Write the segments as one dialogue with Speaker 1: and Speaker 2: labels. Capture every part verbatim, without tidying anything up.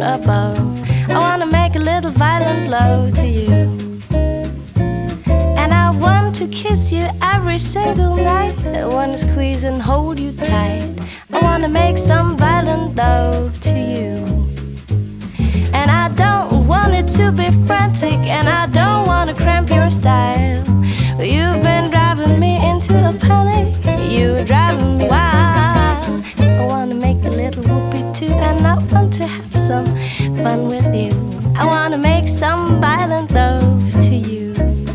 Speaker 1: above. I wanna make a little violent love to you, and I want to kiss you every single night. I wanna squeeze and hold you tight. I wanna make some violent love to you, and I don't want it to be frantic, and I don't wanna cramp your style. But you've been driving me into a panic, you're driving me wild. I wanna make a little whoopee too, and I want to have some fun with you. I wanna make some violent love to you.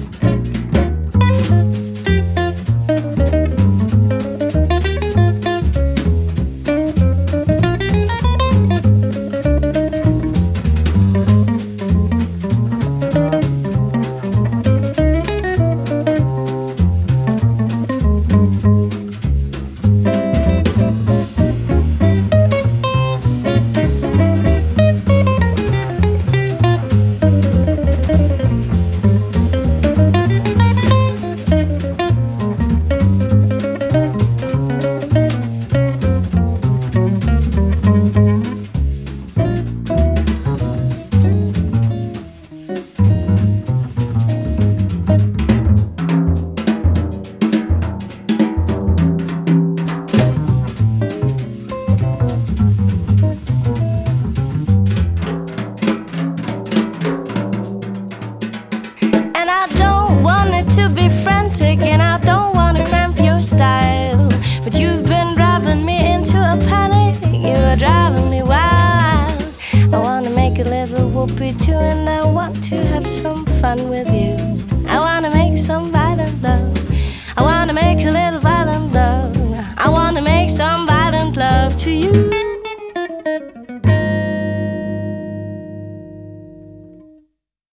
Speaker 1: And I don't wanna cramp your style, but you've been driving me into a panic, you're driving me wild. I wanna make a little whoopee too, and I want to have some fun with you. I wanna make some violent love, I wanna make a little